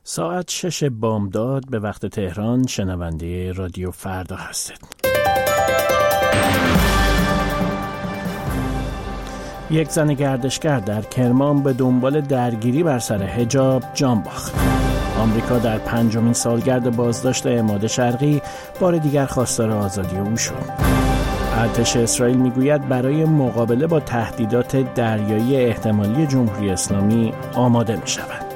ساعت 6 بامداد به وقت تهران. شنونده رادیو فردا هستید. یک زن گردشگر در کرمان به دنبال درگیری بر سر حجاب جان باخت. آمریکا در 5مین سالگرد بازداشت عماد شرقی بار دیگر خواستار آزادی او شد. ارتش اسرائیل میگوید برای مقابله با تهدیدات دریایی احتمالی جمهوری اسلامی آماده می شود.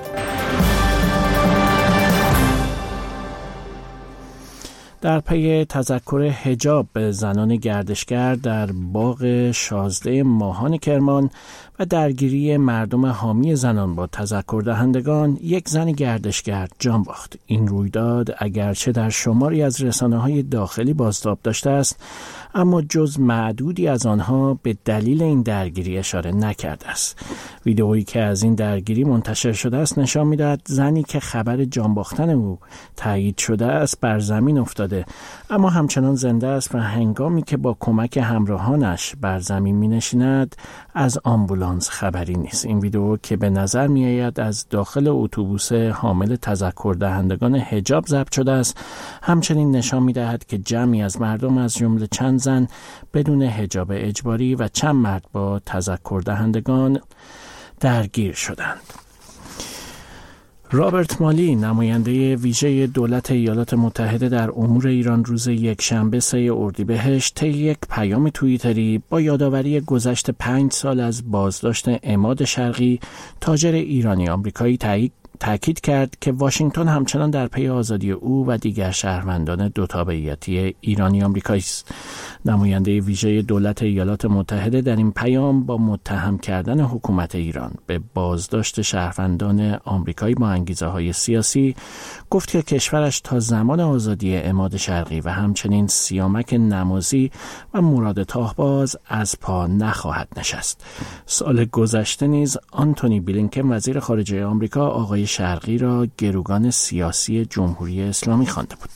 در پی تذکر حجاب به زنان گردشگر در باغ 16 ماهان کرمان و درگیری مردم حامی زنان با تذکر دهندگان، یک زن گردشگر جان باخت. این رویداد اگرچه در شماری از رسانه‌های داخلی بازتاب داشته است، اما جز معدودی از آنها به دلیل این درگیری اشاره نکرده است. ویدئویی که از این درگیری منتشر شده است نشان می‌دهد زنی که خبر جان باختن او تایید شده است بر زمین افتاده، اما همچنان زنده است و هنگامی که با کمک همراهانش بر زمین می‌نشیند از آمبولانس خبری نیست. این ویدئو که به نظر می‌آید از داخل اتوبوس حامل تذکر دهندگان حجاب ضبط شده است، همچنین نشان می‌دهد که جمعی از مردم از جمله چند زن بدون حجاب اجباری و چند مرد با تذکر دهندگان درگیر شدند. رابرت مالی، نماینده ویژه دولت ایالات متحده در امور ایران، روز یکشنبه 3 اردیبهشت طی یک پیام توییتری با یادآوری گذشت 5 سال از بازداشت عماد شرقی، تاجر ایرانی آمریکایی، تأکید کرد که واشنگتن همچنان در پی آزادی او و دیگر شهروندان دو تابعیتی ایرانی آمریکایی است. نماینده ویژه دولت ایالات متحده در این پیام با متهم کردن حکومت ایران به بازداشت شهروندان آمریکایی با انگیزه‌های سیاسی گفت که کشورش تا زمان آزادی عماد شرقی و همچنین سیامک نمازی و مراد تاهباز از پا نخواهد نشست. سال گذشته نیز آنتونی بلینکن، وزیر خارجه آمریکا، آقای شرقی را گروگان سیاسی جمهوری اسلامی خوانده بود.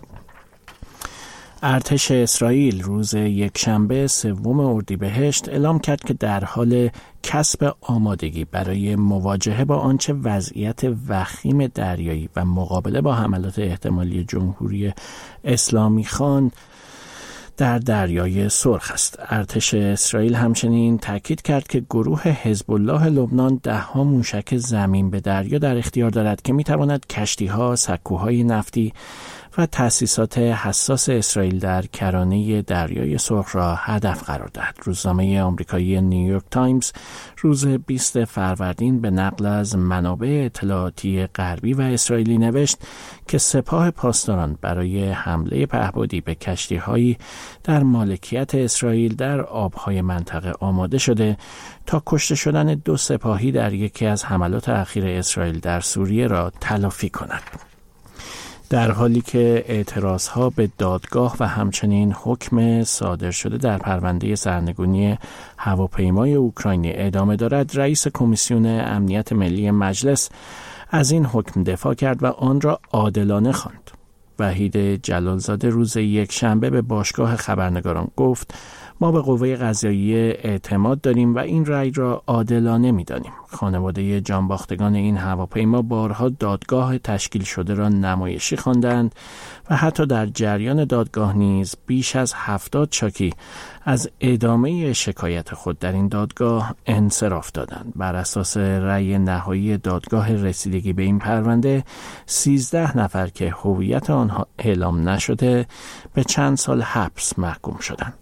ارتش اسرائیل روز یکشنبه 3 اردیبهشت اعلام کرد که در حال کسب آمادگی برای مواجهه با آنچه وضعیت وخیم دریایی و مقابله با حملات احتمالی جمهوری اسلامی خواند در دریای سرخ است. ارتش اسرائیل همچنین تاکید کرد که گروه حزب الله لبنان 10 موشک زمین به دریا در اختیار دارد که میتواند کشتی‌ها، سکوهای نفتی و تأسیسات حساس اسرائیل در کرانه دریای سرخ را هدف قرار دهد. روزنامه آمریکایی نیویورک تایمز روز 20 فروردین به نقل از منابع اطلاعاتی غربی و اسرائیلی نوشت که سپاه پاسداران برای حمله پهپادی به کشتی‌هایی در مالکیت اسرائیل در آبهای منطقه آماده شده تا کشته شدن 2 سپاهی در یکی از حملات اخیر اسرائیل در سوریه را تلافی کند. در حالی که اعتراضها به دادگاه و همچنین حکم صادر شده در پرونده سرنگونی هواپیمای اوکراینی ادامه دارد، رئیس کمیسیون امنیت ملی مجلس از این حکم دفاع کرد و آن را عادلانه خواند. وحید جلالزاده روز یکشنبه به باشگاه خبرنگاران گفت: ما به قوه قضاییه اعتماد داریم و این رأی را عادلانه می‌دانیم. خانواده جانباختگان این هواپیما بارها دادگاه تشکیل شده را نمایشی خواندند و حتی در جریان دادگاه نیز بیش از 70 شاکی از ادامه شکایت خود در این دادگاه انصراف دادند. بر اساس رأی نهایی دادگاه رسیدگی به این پرونده، 13 نفر که هویت آنها اعلام نشده به چند سال حبس محکوم شدند.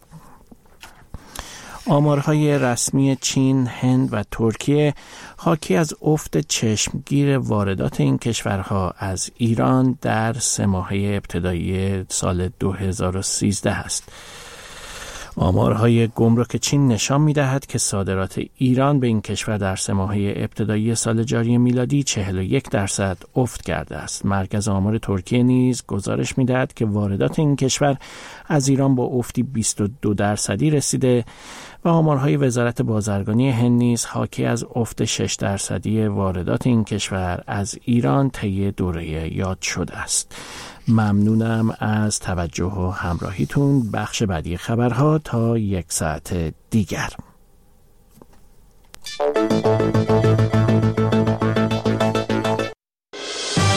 آمارهای رسمی چین، هند و ترکیه حاکی از افت چشمگیر واردات این کشورها از ایران در 3 ماهه ابتدایی سال 2013 است. آمارهای گمرک چین نشان می‌دهد که صادرات ایران به این کشور در 3 ماهه ابتدایی سال جاری میلادی 41% افت کرده است. مرکز آمار ترکیه نیز گزارش می‌دهد که واردات این کشور از ایران با افتی 22% رسیده و آمارهای وزارت بازرگانی هند نیز حاکی از افت 6% واردات این کشور از ایران طی دوره یاد شده است. ممنونم از توجه و همراهیتون. بخش بعدی خبرها تا 1 ساعت دیگر.